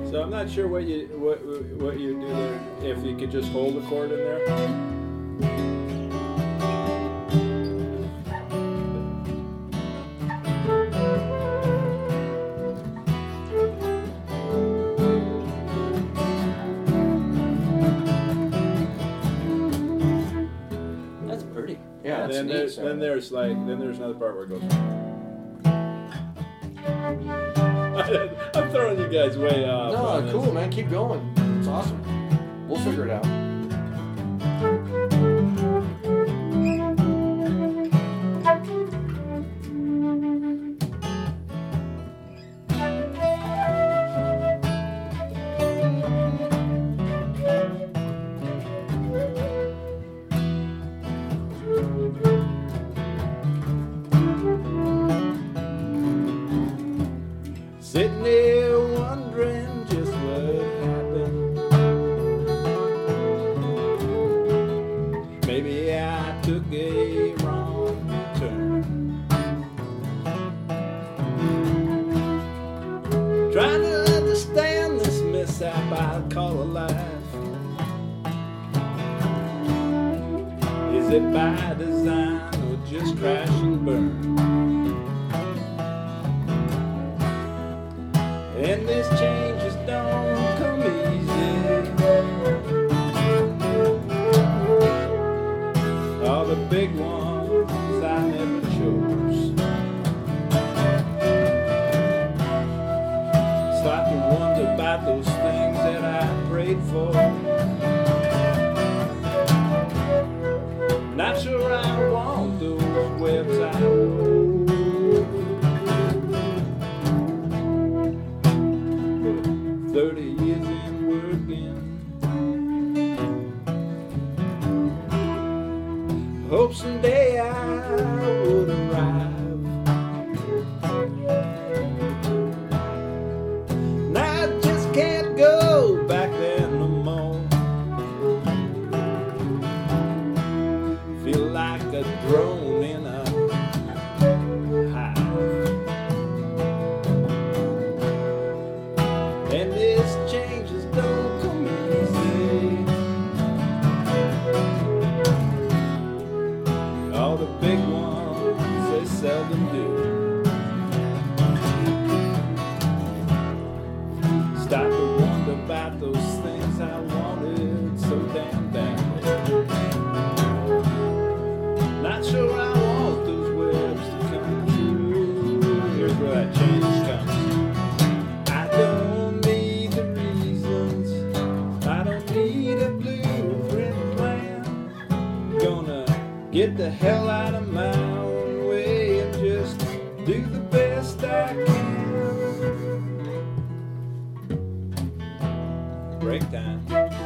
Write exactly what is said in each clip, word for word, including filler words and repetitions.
So I'm not sure what you what what you do there. If you could just hold the chord in there. That's pretty. Yeah, that's then neat. there's so. then there's like then there's another part where it goes. I'm throwing you guys way off. on No, this. cool, man. Keep going. It's awesome. We'll figure it out. Sitting there wondering just what happened. Maybe I took a wrong turn. Trying to understand this mishap I call a life. Is it by design or just crash and burn? And these changes don't come easy. All the big ones I never chose. Start to wonder about those things that I prayed for. Not sure I want those webs I wove. Thirty years in working, hope someday I would arrive. Now I just can't go back there no more. Feel like a drone in a hive. And these changes don't come easy. All the big ones, they seldom do. Start to wonder about those things I wanted so damn badly. Not sure I want those webs to come true. Here's where that change comes. I don't need the reasons. I don't need a blueprint plan. Gonna get the hell out of my own way and just do the best I can. Break time.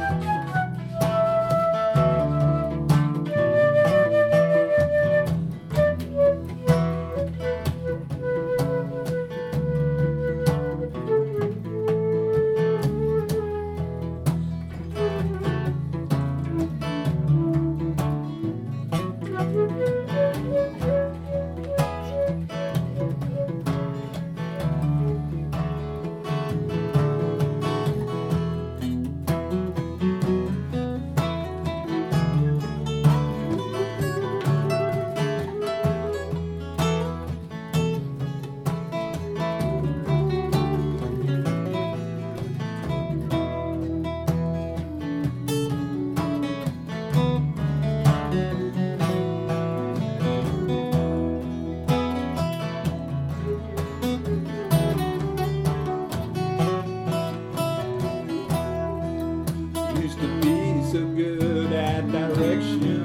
Used to be so good at direction.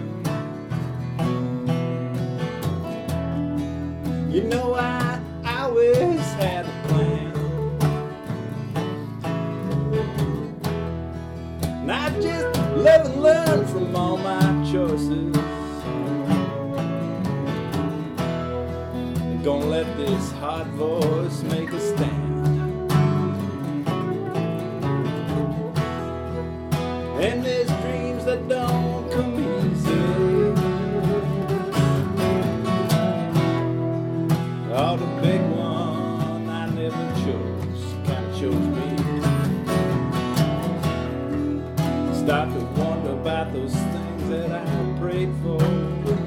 You know I always had a plan. And I just live and learn from all my choices. And gonna let this hot voice make a stand. And there's dreams that don't come easy. All the big one I never chose, kinda chose me. Start to wonder about those things that I prayed for.